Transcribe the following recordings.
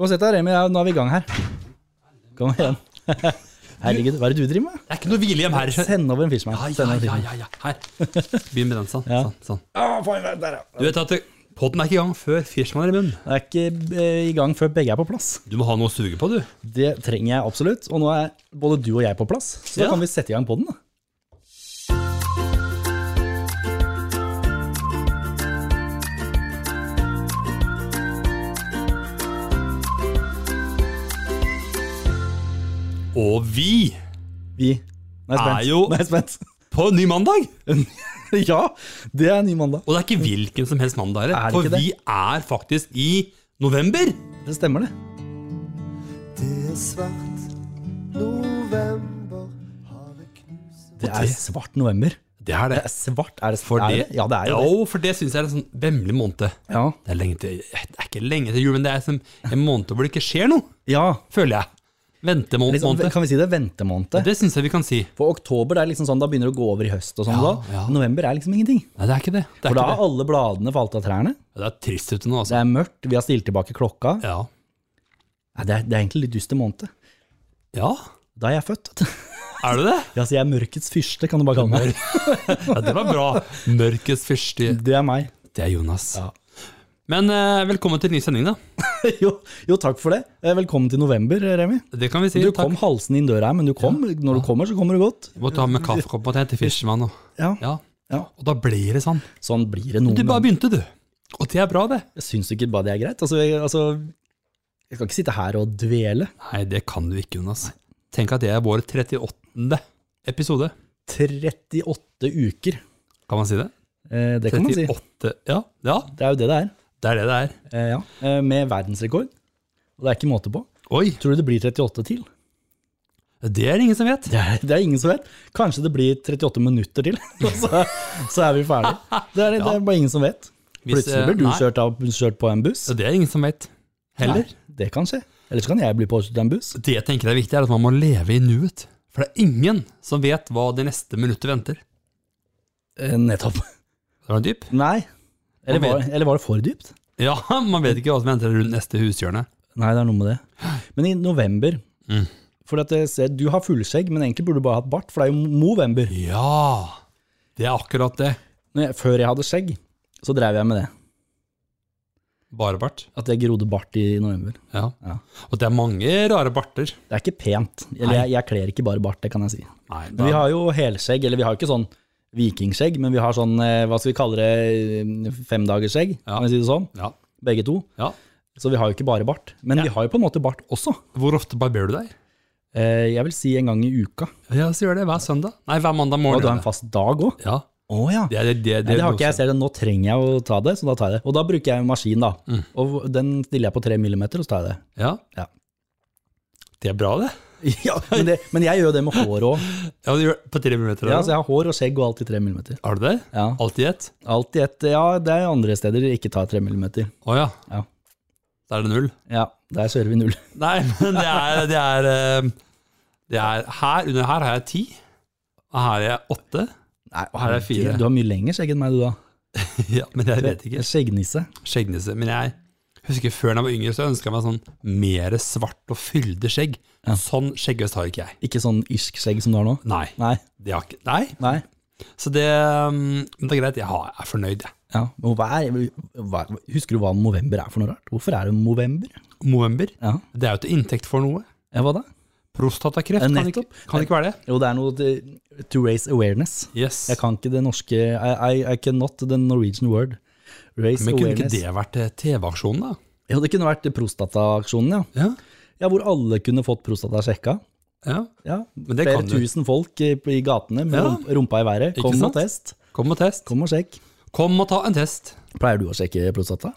Kom og sett deg, Remi, nå vi I gang her. Kom igjen. Herregud, hva det du driver med? Det ikke noe hvilehjem her. Send over en Fishman. Ja. Her. Begynn med den sånn. Ja. sånn. Der, ja. Du vet at podden ikke I gang før Fishman I munnen. Det ikke I gang før begge på plass. Du må ha noe å suge på, du. Det trenger jeg absolutt, og nå både du og jeg på plass, så da kan vi sette I gang podden da. Og vi Nå jeg spent. På ny mandag. Ja, det ny mandag. Og det ikke hvilken som helst mandag her, det for ikke det? vi faktisk I november. Det stemmer det. Det svart november, havet knuser. Det svart november. Det det. Det svart, det For det, Ja, det jo det. Jo, for det synes jeg en sånn vemmelig måned. Ja. Det ikke lenge til jul, men det som en måned hvor det ikke skjer noe, Ja, føler jeg. Ventemåned. liksom, kan vi si det? Ventemåned. Det synes jeg vi kan si. For oktober, det liksom sånn, da begynner det å gå over I høst og sånn da. Ja. November liksom ingenting. Nei, det ikke det. For da alle bladene falt av trærne. Det trist ute nå, altså. Det mørkt, vi har stilt tilbake klokka. Ja. Nei, det egentlig litt dyster måned. Ja, Da jeg født. vet du. det det? Ja, så jeg mørkets fyrste, kan du bare kalle meg. Ja, det var bra. Mørkets fyrste. Det meg. Det Jonas. Ja. Men velkommen til ny sending da. jo, takk for det. Velkommen til november, Remi. Det kan vi si. Du kom halsen inn døra her, men du kom. Når du kommer, så kommer du godt. Du måtte ha med kaffekopp og hente Fisherman. Ja. Ja. Og da blir det sånn. Sånn blir det noen Du bare ganger. begynte, du. Og det bra, det. Jeg synes ikke bare det greit. Jeg kan ikke sitte her og dvele. Nei, det kan du ikke, Jonas. Tenk at det vår 38. episode. 38 uker. Kan man si det? Det kan man si. 38, ja. Det jo det det Det det ja. Med verdensrekord. Og det ikke måte på. Oi, Tror du det blir 38 til? det ingen som vet. Det ingen som vet. Kanskje det blir 38 minutter til, så vi ferdig. Det bare ingen som vet. Plutselig blir du kjørt på en buss. Det ingen som vet. Heller. Nei, det kan skje. Eller så kan jeg bli påkjørt av en buss. Det jeg tenker er viktig at man må leve I nuet. For det ingen som vet hva det neste minuttet venter. Nettopp. Det var dyp. Nei. Eller var det for dypt? Ja, man vet ikke hva som venter rundt neste hushjørne. Nei, det noe med det. Men I november, for at du har fullskjegg, men egentlig burde du bare hatt bart, for det jo november. Ja, det akkurat det. Før jeg hadde skjegg, så drev jeg med det. Bare bart. At jeg grodde bart I november. Ja. Ja. Og det mange rare barter. Det ikke pent. Eller jeg kler ikke bare bart, det kan jeg si. Nei, Men vi har jo helskjegg, eller vi har ikke sånn vikingskjegg, men vi har sånn, hva skal vi kalle det, 5-dagersskjegg, kan vi si det sånn? Ja. Begge to. Ja. Så vi har jo ikke bare bart. Men vi har jo på en måte bart også. Hvor ofte barberer du deg? Jeg vil si en gang I uka. Ja, så gjør det hver søndag. Nei, hver mandag Og morgen. du har en fast dag også? Ja. Ja. Det Nei, det har ikke jeg selv. Nå trenger jeg å ta det, så da tar jeg det. Og da bruker jeg en maskin da. Og den stiller jeg på 3 millimeter, og så tar jeg det. Ja. Ja. Det bra det. Ja, men jeg gjør det med hår også. Ja, du gjør på 3 minutter. Ja, så jeg har hår og skjegg og alt I 3 millimeter. Har du det? Ja. Alltid ett? Alltid ett. Ja, det andre steder ikke tar 3 millimeter. Åja. Ja. Da det 0. Ja, der kjører vi 0. Nei, men det er her, under her har jeg 10. Og her er jeg 8. Nei, her er 4. Du har mye lenger skjegg enn meg, du da. Ja, men jeg vet ikke. Skjeggnisse. Skjeggnisse. Men jeg husker før jeg var yngre, så ønsket jeg meg sånn mer svart og fyldig skjegg. Ja. Sånn skjeggøst har ikke jeg. Ikke sånn irsk skjegg som du har nå? Nei. Nei. Det har ikke. Nei. Nei. Så det greit. Jeg er fornøyd, jeg. Ja, men husker du hva november for noe rart? Hvorfor det november? November? Ja. Det jo til inntekt for noe. Ja, hva da? Prostatakreft kan ikke være det. Jo, det noe to raise awareness. Yes. Jeg kan ikke det norske, I cannot the Norwegian word. Raise Men kunne awareness. ikke det vært TV-aksjonen da? Ja, det kunne vært prostataaksjonen, ja. Ja. Ja, hvor alle kunne fått prostata sjekka. Ja. Ja, Men det flere kan du. tusen folk I gatene med Ja. rumpa I været. Ikke Kom sant? og test. Kom og test. Kom og sjekk. Kom og ta en test. Pleier du å sjekke prostata?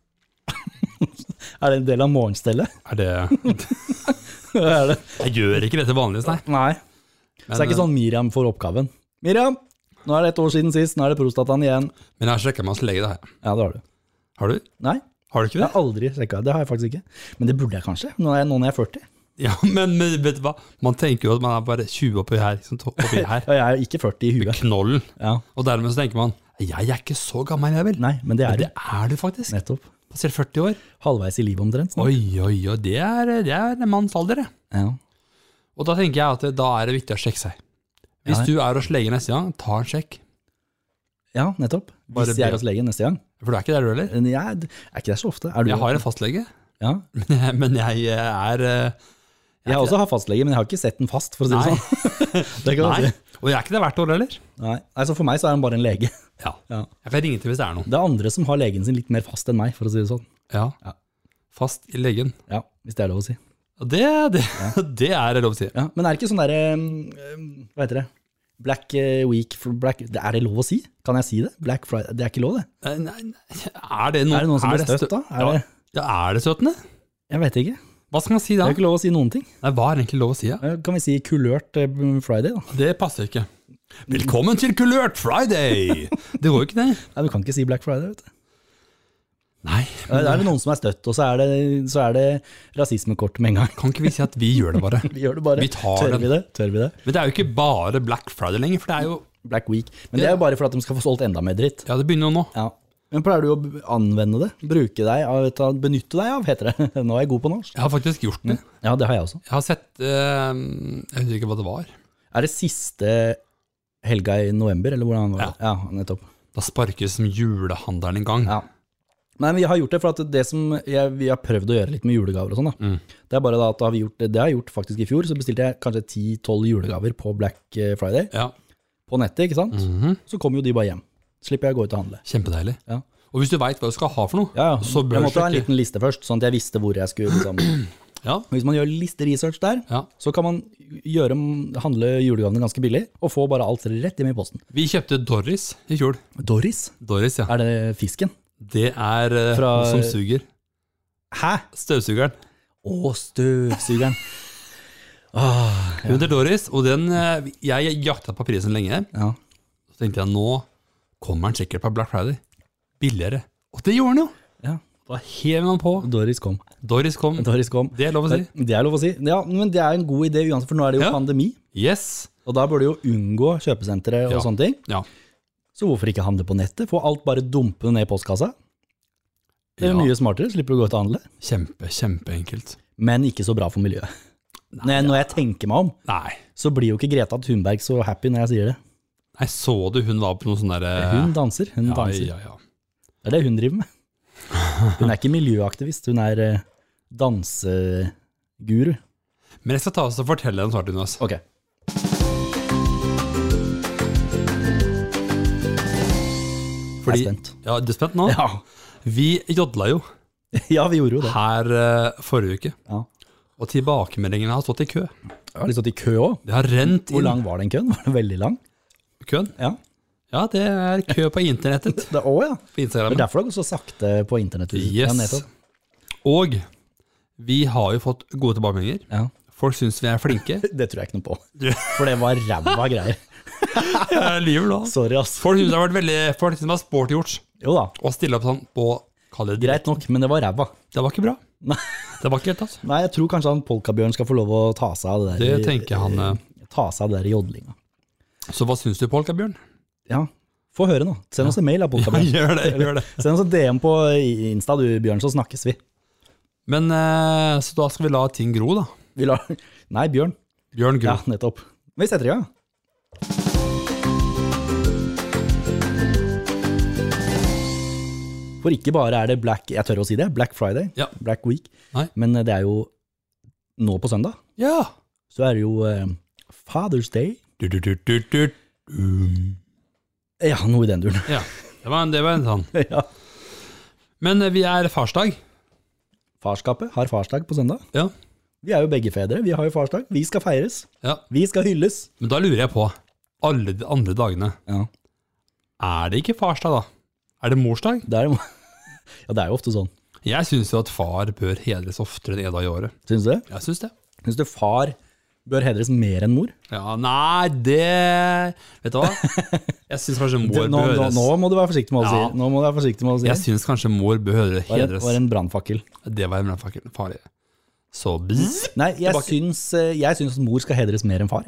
Det en del av morgenstellet? Det Det? Jeg gjør ikke det til vanligvis, nei. Nei. Så det ikke sånn Miriam får oppgaven. Miriam, nå det et år siden sist, nå det prostataen igjen. Men jeg har sjekket med hans lege det her. Ja, det har du. Har du? Nei, Har du ikke jeg det? har aldri sjekket. Det har jeg faktisk ikke. Men det burde jeg kanskje, når jeg er 40. Ja, men vet du hva? Man tenker jo at man bare 20 oppi her, liksom, oppi her. Og jeg er ikke 40 I huet. Knollen. Ja. Og dermed så tenker man, jeg ikke så gammel jeg vel. Nei, men det Men er det du faktisk. nettopp. Passert 40 år. Halvveis i livet omtrent. Oi, det er en manns alder, det. Ja. Og da tenker jeg at da er det viktig å sjekke seg. Hvis du er hos legen neste gang, ta en sjekk. Ja, nettopp. Hvis jeg er hos legen neste gang. For du er ikke der du heller? Jeg er ikke der så ofte. Er du? Jeg har en fastlege, Ja. men jeg er... Jeg også har fastlege, men jeg har ikke sett den fast, for å si det sånn. Det kan Nei, jeg si. og jeg er ikke der hvert år heller. Nei, så for meg så er han bare en lege. Ja. Ja. Jeg kan ringe til hvis det er noe. Det er andre som har legen sin litt mer fast enn meg, for å si det sånn. Ja, Ja. fast i legen. Ja, hvis det er lov å si. Og det er lov å si. Ja, men er det ikke sånn der, hva heter det? Black Week, er det lov å si? Kan jeg si det? Black Friday, det er ikke lov det. Nei, er det Er det noen som blir støtt da? Er det støttende? Jeg vet ikke. Hva skal man si da? Det er ikke lov å si noen ting. Nei, hva er egentlig lov å si? Ja? Kan vi si kulørt Friday da? Det passer ikke. Velkommen til Kulørt Friday! Det går jo ikke det. Nei, du kan ikke si Black Friday, vet du. Nei. Det er det noen som er støtt, og så er det rasismekort med en gang. Kan ikke vi si at vi gjør det bare? Vi gjør det bare. Vi tar Tør den. vi det? Men det er jo ikke bare Black Friday lenger, for det er jo... Black Week. Men det er jo bare for at de skal få solgt enda mer dritt. Ja, det begynner jo nå. Ja. Men pleier du å anvende det? Benytte deg av, heter det. Nå er jeg god på norsk. Jeg har faktisk gjort det. Ja, det har jeg også. Jeg har sett, jeg husker ikke hva det var. Er det siste helga i november, eller hvordan var det? Ja, nettopp. Da sparkes som julehandelen i gang. Ja. Nei, men vi har gjort det, for at det som vi har prøvd å gjøre litt med julegaver og sånn da. Det er bare da at det har jeg gjort faktisk i fjor, så bestilte jeg kanskje 10-12 julegaver på Black Friday. Ja. På nettet, ikke sant? Så kommer jo de bare hjem. Slipper jeg å gå ut og handle. Kjempedeilig. Ja. Og hvis du vet hva du skal ha for noe, så bør jeg du måtte ha en sjekke. liten liste først, sånn at jeg visste hvor jeg skulle liksom. Ja. Hvis man gjør research der, Ja. så kan man handle julegavene ganske billig, og få bare alt rett hjemme i posten. Vi kjøpte Doris i fjor. Doris? Doris, ja. Er det fisken? Det er Fra- som suger. Hæ? Støvsugeren. Støvsugeren. Hun heter Doris, og den, jeg jaktet på prisen lenge. Ja. Så tenkte jeg, nå kommer den sikkert på Black Friday. Billigere. Og det gjorde den jo. Ja. Da hever man på. Doris kom. Doris kom. Det er lov å si. Det er lov å si. Ja, men det er en god idé uansett, for nå er det jo Ja. pandemi, Yes. og da bør du jo unngå kjøpesentre og Ja. sånne ting. Ja. Så hvorfor ikke handle på nettet? Få alt bare dumpende ned i postkassa. Det er Ja. mye smartere, slipper du å gå ut og handle. Kjempeenkelt. Men ikke så bra for miljøet. Når jeg tenker meg om, Nei. så blir jo ikke Greta Thunberg så happy når jeg sier det. Nei, så du hun var på noe sånn der... Hun danser. Ja. Det er det hun driver med. Hun er ikke miljøaktivist, hun er danseguru. Men jeg skal ta oss og fortelle den snart, Jonas. Ok. Fordi, Jeg er spent. Ja, du er spent nå? Ja. Vi jodla jo Ja, vi gjorde jo det. her forrige uke. Ja. Og tilbakemeldingene har stått i kø. Jeg har litt stått i kø også. Det har rent inn. Hvor lang var den køen? Var den veldig lang? Køen? Ja. Ja, det er kø på internettet. Det, ja. På Det Instagram. er derfor det går så sakte på internett. Ja, Yes. nettopp. Og vi har jo fått gode tilbakemeldinger. Ja. Folk synes vi er flinke. Det tror jeg ikke noe på. For det var ræva greier. Jeg lyver da. Sorry, ass. Folk synes det har vært veldig, folk synes det var sporty gjort Jo da, å stille opp sånn på, kall det det. greit nok, men det var ræva. Det var ikke bra. Nei. Det var ikke helt, altså. Nei, jeg tror kanskje han Polkabjørn skal få lov å ta seg av det der. Det tenker han. Ta seg av det der jodlinga. Så hva synes du, Polka Bjørn? Ja, få høre nå. Send oss en mail av Polkabjørn. gjør det. Send oss en DM på Insta, du Bjørn, så snakkes vi. Men, så da skal vi la ting gro da. Vi lar... Nei, Bjørn. Bjørn gro. Ja, nettopp. Vi setter i gang. For ikke bare er det jeg tør å si det, Black Friday, Ja. Black Week, Nei. men det er jo nå på søndag, Ja. så er det jo Father's Day. Du. Ja, noe i den duren. Ja, det var en sånn. Ja. Men vi er farsdag. Farskapet har farsdag på søndag. Ja. Vi er jo begge fedre, vi har jo farsdag. Vi skal feires, Ja. vi skal hylles. Men da lurer jeg på, alle de andre dagene, Ja, er det ikke farsdag da? Er det morsdag? det er, ja, det er jo ofte sånn. Jeg synes jo at far bør hedres oftere enn en dag i året. Synes du det? Jeg synes det. Synes du far bør hedres mer enn mor? Ja, nei, det... Vet du hva? Jeg synes kanskje mor Nå, bør hedres. nå må du være forsiktig med å si. Ja. Nå må du være forsiktig med å si. Jeg synes kanskje mor bør hedres. Var en brannfakkel. Det var en farlig. Så bzz. Nei, jeg Tilbake. syns at mor skal hedres mer enn far.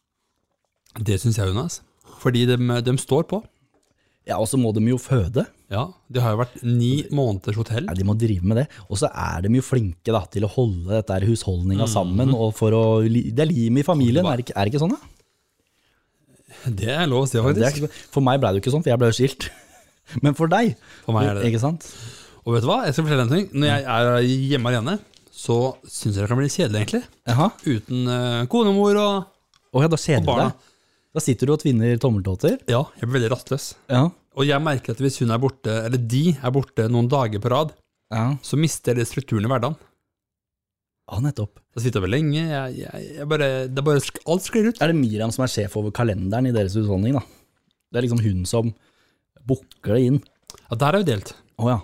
Det synes jeg, Jonas. Fordi de står på. Ja, og så må de jo føde. Ja, det har jo vært 9 måneders hotell. Ja, de må drive med det. Og så er de jo flinke da, til å holde dette her husholdninga sammen, og det er lim i familien, er det ikke sånn da? Det er lov å si faktisk. For meg ble det jo ikke sånn, for jeg ble jo skilt. Men for deg, For meg er det. Ikke sant? Og vet du hva, jeg skal fortelle en ting. Når jeg er hjemme alene, så synes jeg det kan bli kjedelig egentlig. Jaha. Uten konemor og Ja, da kjeder du barna. deg. Da sitter du og tvinner tommeltåter. Ja, jeg blir veldig rastløs. Ja. Og jeg merker at hvis hun er borte, eller de er borte noen dager på rad, Ja. så mister jeg strukturen i hverdagen. Ja, nettopp. Da sitter jeg over lenge, jeg bare, det er bare alt sklir ut. Er det Miriam som er sjef over kalenderen i deres husholdning da? Det er liksom hun som bukker det inn. Ja, der er jo delt. Åja.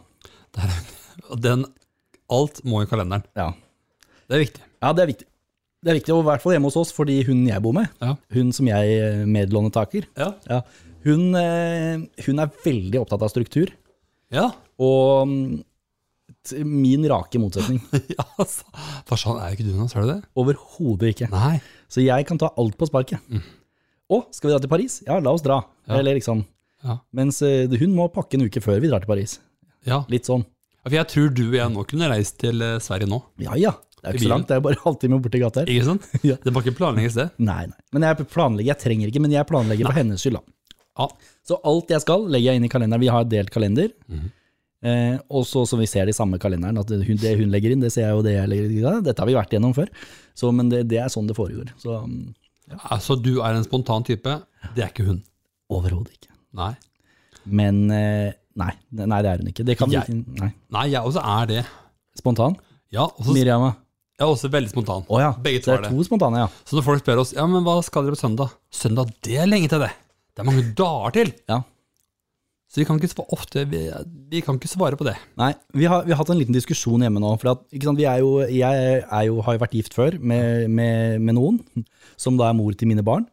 Alt må i kalenderen. Ja. Det er viktig. Ja, det er viktig. Det er viktig, og i hvert fall hjemme hos oss, fordi hun jeg bor med, Ja. hun som jeg medlånetaker, Ja. ja, hun er veldig opptatt av struktur, Ja. og min rake motsetning. Ja, altså. For sånn er jo ikke du nå, ser du det? Overhodet ikke. Nei. Så jeg kan ta alt på sparket. Å, skal vi dra til Paris? Ja, la oss dra. Ja. Eller liksom. Ja. Mens hun må pakke en uke før vi drar til Paris. Ja. Litt sånn. For jeg tror du og jeg nå kunne reist til Sverige nå. Ja, ja. Det er jo ikke så langt, det er bare halvtime borti gata her. Ikke sant? Ja. Det er bare ikke planlegges det. Nei. Men jeg trenger ikke, men jeg planlegger for hennes skyld da. Ja. Så alt jeg skal, legger jeg inn i kalenderen. Vi har delt kalender. Og så vi ser det i samme kalenderen, at det hun legger inn, det ser jeg jo det jeg legger inn. Ja, dette har vi vært gjennom før. Så, men det er sånn det foregår. Så Altså, du er en spontan type, det er ikke hun. overhodet ikke. Nei. Men nei, det er hun ikke. Det kan vi ikke. Nei. Nei, jeg også er det. Spontan? Ja, også, Miriam? jeg er også veldig spontan. Åja, Begge så to det er det. er 2 spontane, ja. Så når folk spør oss, ja, men hva skal dere på søndag? Søndag, det er lenge til det. Det er mange dager til. Ja. Så vi kan ikke svare ofte, vi kan ikke svare på det. Nei, vi har hatt en liten diskusjon hjemme nå, for at, ikke sant, jeg har jo vært gift før med noen, som da er mor til mine barn.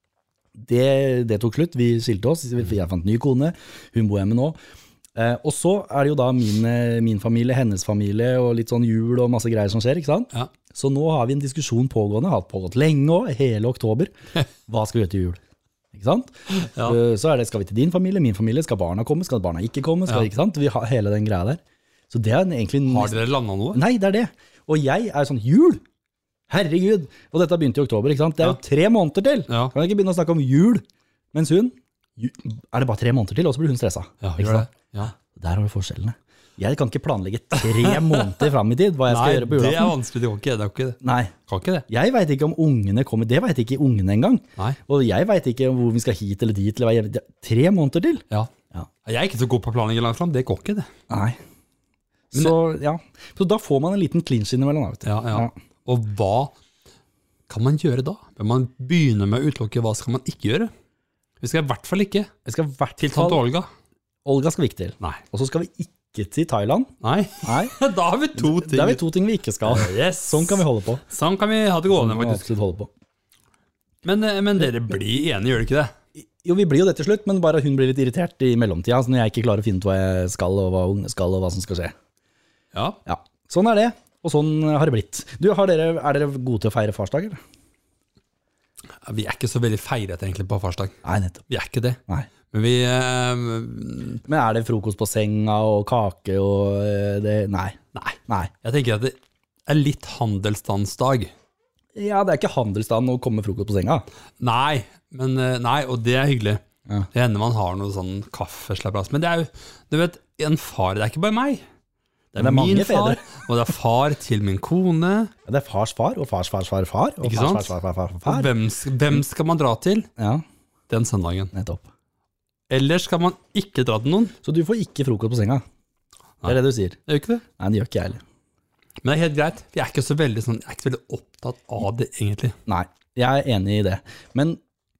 Det tok slutt, vi skilte oss, jeg fant ny kone, hun bor hjemme nå. Og så er det jo da min familie, hennes familie, og litt sånn jul og masse greier som skjer, ikke sant? Ja. Så nå har vi en diskusjon pågående, har pågått lenge også, hele oktober. Hva skal vi gjøre til jul? Ikke sant? Ja. Så er det, skal vi til din familie, min familie, skal barna komme, skal barna ikke komme, ikke sant? Vi har hele den greia der. Så det er egentlig... Har dere landet noe? Nei, det er det. Og jeg er sånn, jul? Herregud! Og dette begynte i oktober, ikke sant? Det er jo 3 måneder til. Ja. Kan jeg ikke begynne å snakke om jul? Mens hun, er det bare 3 måneder til, og så blir hun stresset. Ja, Ikke gjør sant? det. Ja. Der har du forskjellene. Jeg kan ikke planlegge 3 måneder frem i tid, hva jeg skal gjøre på Nei, det er julaften. vanskelig, det er ikke det. Nei, Kan ikke det. jeg vet ikke om ungene kommer, det vet ikke ungene engang. Nei. Og jeg vet ikke hvor vi skal hit eller dit, eller hva jeg, 3 måneder til. Ja. Ja. Jeg er ikke så god på planlegging langt frem, det går ikke det. Nei. Så, ja. Så da får man en liten clinch innimellom. Vet du. Ja. Og hva kan man gjøre da? Vil man begynne med å utelukke hva skal man ikke gjøre? Vi skal i hvert fall ikke Jeg skal i hvert til tante fall, Olga. Olga skal vi ikke til. Nei. Og så skal vi ikke til Thailand. Nei. Nei. Da har vi 2 ting. Det er vi 2 ting vi ikke skal. Yes. Sånn kan vi holde på. Sånn kan vi ha det gående, Sånn kan vi faktisk. absolutt holde på. Men dere blir enige, gjør dere ikke det? Jo, vi blir jo det til slutt, men bare hun blir litt irritert i mellomtida, så når jeg ikke klarer å finne ut hva jeg skal, og hva ungene skal, og hva som skal skje. Ja. Ja, sånn er det, og sånn har det blitt. Du, er dere gode til å feire farsdag, eller? Vi er ikke så veldig feiret egentlig på farsdag. Nei, nettopp. Vi er ikke det. Nei. Men vi Men er det frokost på senga og kake og det? Nei. Nei. Jeg tenker at det er litt handelsstandsdag. Ja, det er ikke handelsstand å komme med frokost på senga. Nei, og det er hyggelig. Ja. Det hender man har noe sånn kaffeslabras. Men det er jo, du vet, en far, det er ikke bare meg. Det er, Det er mange min far, fedre. og det er far til min kone. Ja, det er fars far, og fars far, og Ikke fars sant? far. Og hvem skal man dra til Ja, den søndagen? nettopp. Eller skal man ikke dra til noen? Så du får ikke frokost på senga. Det er det du sier. Det gjør ikke det. Nei, det gjør ikke jeg heller. Men det er helt greit. Jeg er ikke så veldig, jeg er ikke så veldig opptatt av det, egentlig. Nei, jeg er enig i det. Men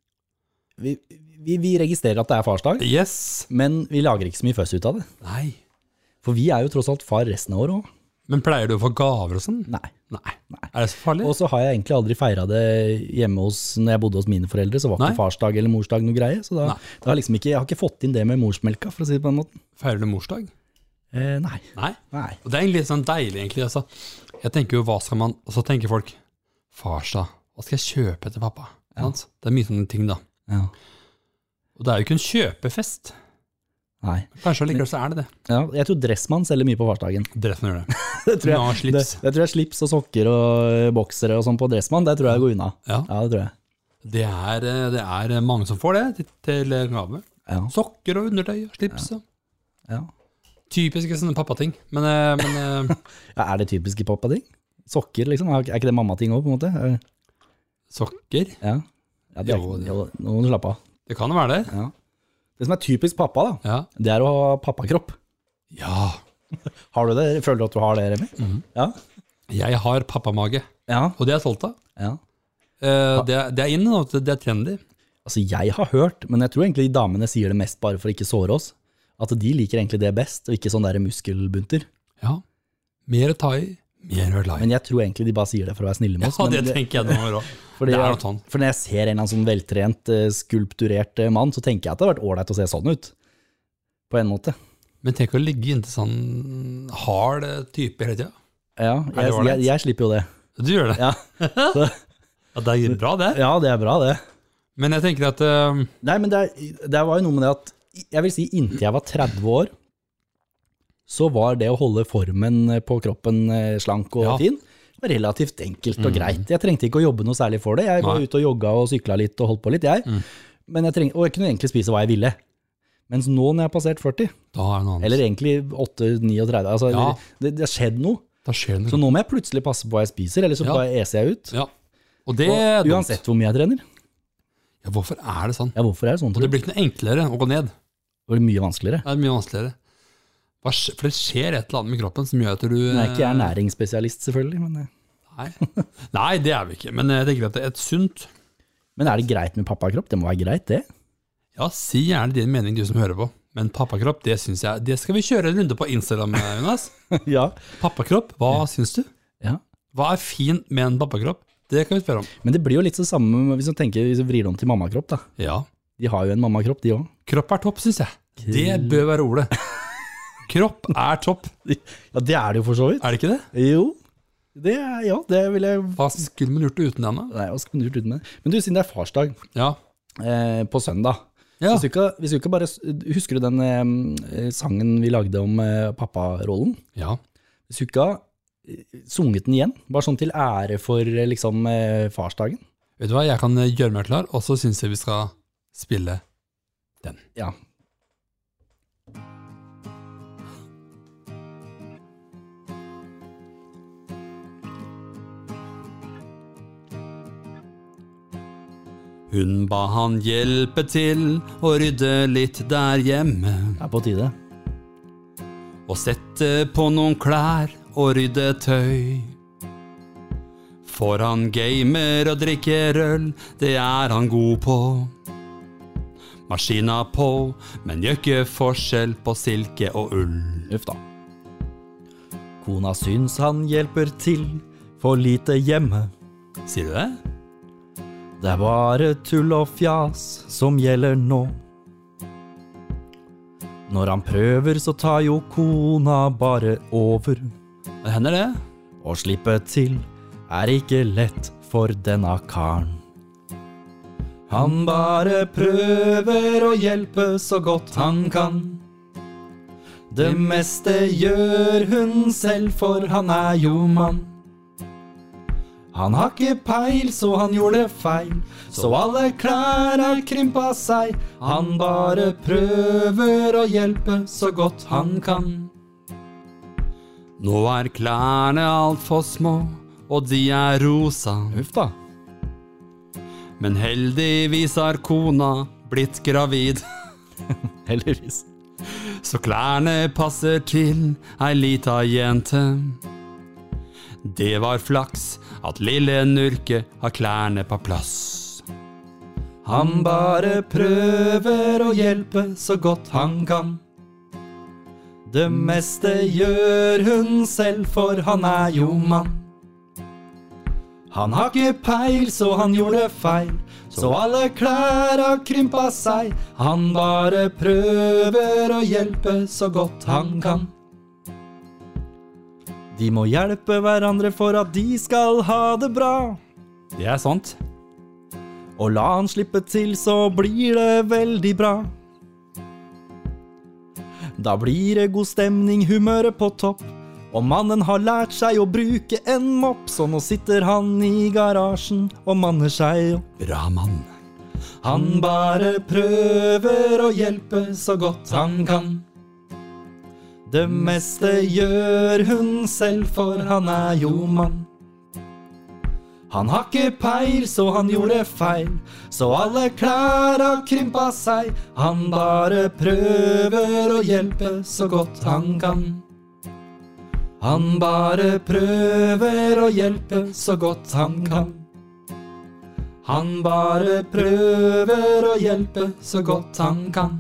vi registrerer at det er farsdag, Yes. men vi lager ikke så mye føss ut av det. Nei. For vi er jo tross alt far resten av året også. Men pleier du å få gaver og sånn? Nei. Nei. Er det så farlig? Og så har jeg egentlig aldri feiret det hjemme når jeg bodde hos mine foreldre, så var Nei. ikke farsdag eller morsdag noe greie. Så da, Nei. det har liksom ikke, jeg har ikke fått inn det med morsmelka, for å si det på den måten. Feirer du morsdag? Nei. Nei. Nei. Og det er egentlig litt sånn deilig, egentlig. Altså. Jeg tenker jo, hva skal man, og så tenker folk, farsdag, hva skal jeg kjøpe til pappa? Sant? Det er mye sånne ting da. Ja. Og det er jo ikke en kjøpefest. Nei. Kanskje likevel så det. Ja, jeg tror Dressmann selger mye på farsdagen. Dressmann gjør det. Det tror Ja, slips. Det tror jeg slips og sokker og boksere og sånn på Dressmann, det tror jeg går unna. Ja. Ja, det tror jeg. Det er mange som får det til gave. Ja. Sokker og undertøy og slips. Ja. Typiske sånne pappating. Men Ja, er det typiske pappating? Sokker, liksom? Er ikke det mammating også, på en måte? sokker, Ja, det er, Jo, det- jo, nå må du slappe av. det kan jo være det. Ja. Det som er typisk pappa, da, Ja. det er å ha pappakropp. Ja. Har du det? Føler du at du har det, Remi? Ja. Jeg har pappamage, Ja. og det er jeg stolt av. Ja. Det er inn, og det er trendy. Altså, jeg har hørt, men jeg tror egentlig de damene sier det mest bare for å ikke såre oss, at de liker egentlig det best, og ikke sånne der muskelbunter. Ja. Mer å ta i, mer å la i. Men jeg tror egentlig de bare sier det for å være snille med oss. Ja, men det tenker jeg noen år også. fordi, Det er noe sånn. For når jeg ser en eller annen sånn veltrent, skulpturert mann, så tenker jeg at det har vært ålreit å se sånn ut. På en måte. Men tenk å ligge inntil sånn hard type hele tiden. Ja, det ålreit? jeg slipper jo det. Du gjør det. Ja, Ja, det er bra det. ja det er bra det. Men jeg tenker at Nei, men det var jo noe med det at, jeg vil si inntil jeg var 30 år, så var det å holde formen på kroppen slank og Ja. fin, var relativt enkelt og greit. Jeg trengte ikke å jobbe noe særlig for det. Jeg var Nei. ute og jogga og sykla litt og holdt på litt, jeg. Men og jeg kunne egentlig spise hva jeg ville. Mens nå når jeg har passert 40, da er det noe annet. eller egentlig 8-39, altså, Ja. det har skjedd noe. Da skjer det Så noe. nå må jeg plutselig passe på hva jeg spiser, eller så Ja. bare eser jeg ut. Ja. Og det Og er dumt. uansett hvor mye jeg trener. Ja, hvorfor er det sånn? Ja, hvorfor er det sånn? Og Tror det du? blir ikke noe enklere å gå ned. Det blir mye vanskeligere. Det er mye vanskeligere. For det skjer et eller annet med kroppen som gjør at du Men jeg er ikke ernæringsspesialist, selvfølgelig. Nei. Nei, det er vi ikke. Men jeg tenker at det er et sunt. Men er det greit med pappakropp? Det må være greit, det. Ja, si gjerne din mening, du som hører på. Men pappakropp, det synes jeg det skal vi kjøre en runde på Instagram, Jonas. Ja. Pappakropp, hva syns du? Ja. Hva er fint med en pappakropp? Det kan vi spørre om. Men det blir jo litt det samme hvis du vrir om til mammakropp, da. Ja. De har jo en mammakropp, de òg. Kropp er topp, synes jeg. Det bør være ordet. Kropp er topp. Ja, det er det jo for så vidt. Er det ikke det? Jo. Det vil jeg Hva skulle man gjort uten den da? Nei, hva skal man gjort uten det? Men du, siden det er farsdag Ja. på søndag, Ja. hvis du ikke bare husker du den sangen vi lagde om papparollen? Ja. Hvis du ikke har sunget den igjen, bare sånn til ære for liksom farsdagen. Vet du hva, jeg kan gjøre meg klar, og så synes jeg vi skal spille den. Ja. Hun ba han hjelpe til å rydde litt der hjemme, Det er på tide. og sette på noen klær og rydde tøy. For han gamer og drikker øl, det er han god på. Maskina på, men gjør ikke forskjell på silke og ull. Uff da. Kona syns han hjelper til for lite hjemme. Sier du det? Det er bare tull og fjas som gjelder nå. Når han prøver så tar jo kona bare over. Det hender det. Å slippe til er ikke lett for denne karen. Han bare prøver å hjelpe så godt han kan. Det meste gjør hun selv, for han er jo mann. Han har ikke peil, så han gjorde feil, så alle klær har krympa seg. Han bare prøver å hjelpe så godt han kan. Nå er klærne alt for små, og de er rosa. Uff da. Men heldigvis har kona blitt gravid, Heldigvis. så klærne passer til ei lita jente. Det var flaks at lille Nurke har klærne på plass. Han bare prøver å hjelpe så godt han kan. Det meste gjør hun selv, for han er jo mann. Han har ikke peil, så han gjorde feil, så alle klær har krympa seg. Han bare prøver å hjelpe så godt han kan. De må hjelpe hverandre for at de skal ha det bra. Det er sant. Og la han slippe til, så blir det veldig bra. Da blir det god stemning, humøret på topp. Og mannen har lært seg å bruke en mopp, så nå sitter han i garasjen og manner seg opp. Bra mann. Han bare prøver å hjelpe så godt han kan. Det meste gjør hun selv, for han jo mann. Han har ikke peil, så han gjorde feil, så alle klær har krympa seg. Han bare prøver å hjelpe så godt han kan. Han bare prøver å hjelpe så godt han kan. Han bare prøver å hjelpe så godt han kan.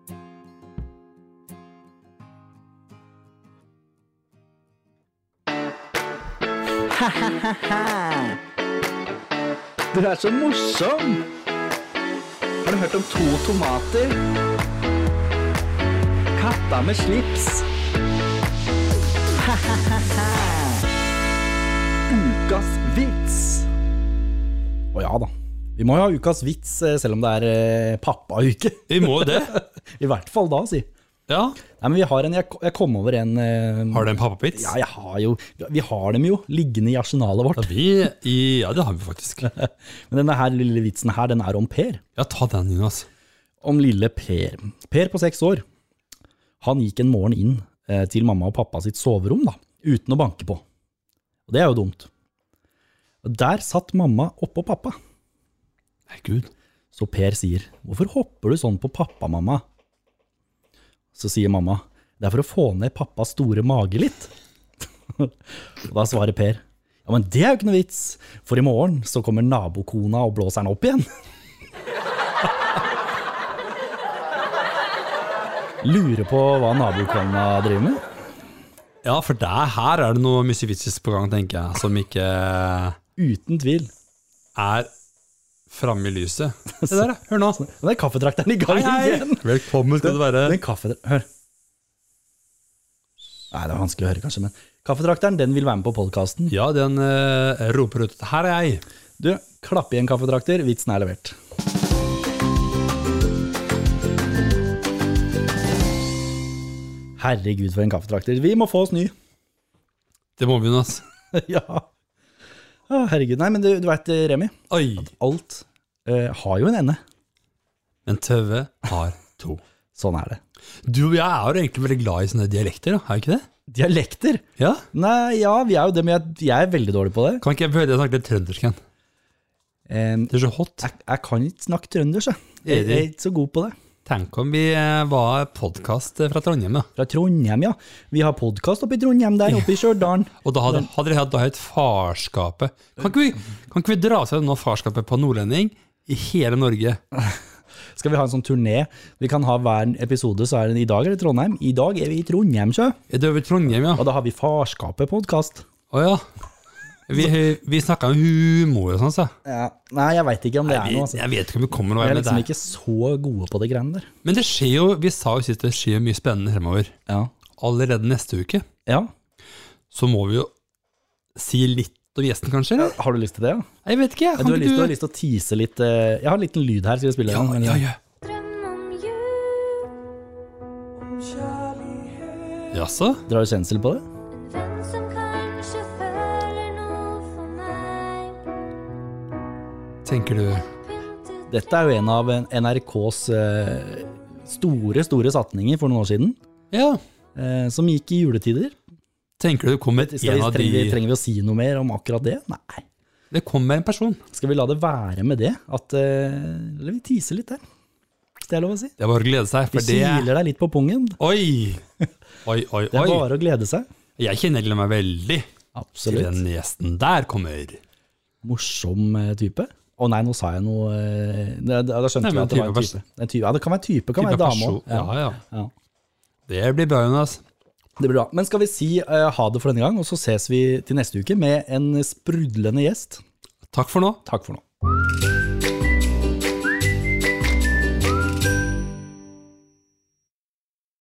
Du så morsom. Har du hørt om 2 tomater? Katta med slips. Ukas vits. Å ja da, vi må jo ha ukas vits selv om det pappauke. Vi må det. I hvert fall da, si. Ja. Nei, men vi har jeg kom over en Har du en pappavits? Ja, vi har dem jo liggende i arsenalet vårt. Ja, det har vi faktisk. Men denne her lille vitsen her, den om Per. Ja, ta den, Jonas. Om lille Per. Per på 6 år. Han gikk en morgen inn til mamma og pappa sitt soverom da, uten å banke på. Og det jo dumt. Og der satt mamma oppå pappa. Nei, Gud. Så Per sier, hvorfor hopper du sånn på pappa, mamma? Så sier mamma, det for å få ned pappas store mage litt. Og da svarer Per, ja, men det jo ikke noe vits, for i morgen så kommer nabokona og blåser den opp igjen. Lurer på hva nabokona driver med? Ja, for her det noe mye vitses på gang, tenker jeg, som ikke Uten tvil. Fremme i lyset. Se der, hør nå. Den kaffetrakteren i gang igjen. Velkommen skal du være. Hør. Nei, det vanskelig å høre kanskje, men kaffetrakteren, den vil være med på podcasten. Ja, den roper ut, her jeg. Du, klapp igjen kaffetrakter, vitsen levert. Herregud for en kaffetrakter. Vi må få oss ny. Det må vi, Jonas. Ja. Herregud. Nei, men du vet, Remi, Oi. at alt har jo en ende. Men tøve har 2. Sånn det. Du og jeg jo egentlig veldig glad i sånne dialekter, da. Ikke det? Dialekter? Ja. Nei, ja, vi jo det, men jeg veldig dårlig på det. Kan ikke jeg prøve å snakke litt trøndersk igjen? Det så hot. Jeg kan ikke snakke trøndersk, jeg ikke så god på det. Tenk om vi var podcast fra Trondheim, da. Fra Trondheim, ja. Vi har podcast oppe i Trondheim der, oppe i Stjørdalen. Og da hadde dere hatt et farskapet. Kan ikke vi dra seg noe farskapet på nordlending i hele Norge? Skal vi ha en sånn turné? Vi kan ha hver episode, så det i dag det Trondheim. I dag vi i Trondheim, så. Det vi i Trondheim, ja. Og da har vi farskapet-podcast. Åja. Vi snakket om humor og sånn, så. Ja. Nei, jeg vet ikke om det noe. Altså. Jeg vet ikke om vi kommer noe med det. Vi liksom ikke så gode på det greiene der. Men det skjer jo, vi sa jo sist, det skjer mye spennende fremover. Ja. Allerede neste uke. Ja. Så må vi jo si litt om gjesten, kanskje? Eller? Har du lyst til det, ja? Jeg vet ikke. Du har lyst til å tease litt. Jeg har en liten lyd her, skal vi spille den? Ja. Jaså? Drar du kjensel på det? Tenker du? Dette jo en av NRKs store satsinger for noen år siden. Ja. Som gikk i juletider. Tenker du det kommer en av de... Trenger vi å si noe mer om akkurat det? Nei. Det kommer en person. Skal vi la det være med det? Eller vi teaser litt der. Hvis det lov å si. Det bare å glede seg. Vi kiler deg litt på pungen. Oi. Det bare å glede seg. Jeg kjenner meg veldig. Absolutt. Til den gjesten der kommer. Morsom type. Nei, nå sa jeg noe. Da skjønte vi at det var en type. Ja, det kan være type, kan være dame også. Ja. Det blir bra, Jonas. Det blir bra. Men skal vi si ha det for denne gang, og så ses vi til neste uke med en sprudlende gjest. Takk for nå. Takk for nå.